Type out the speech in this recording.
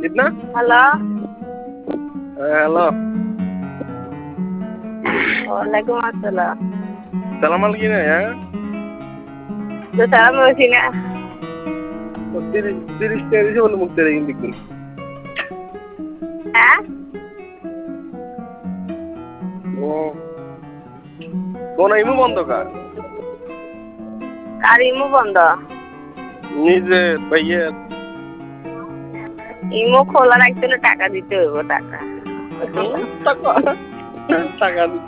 ঠিক না? Hello. Hello. ওয়ালাইকুম আসসালাম। সালাম আলাইকুম হ্যাঁ। তো সালাম বলছি না। 30 টাকা বলে মুখ তেরে কিন্তু হ্যাঁ কোন ইমু বন্ধ কার কার ইমো বন্ধ? নিজে ভাইয়ের ইমো খোলা রাখতে হলে টাকা দিতে হইব টাকা। টাকা টাকা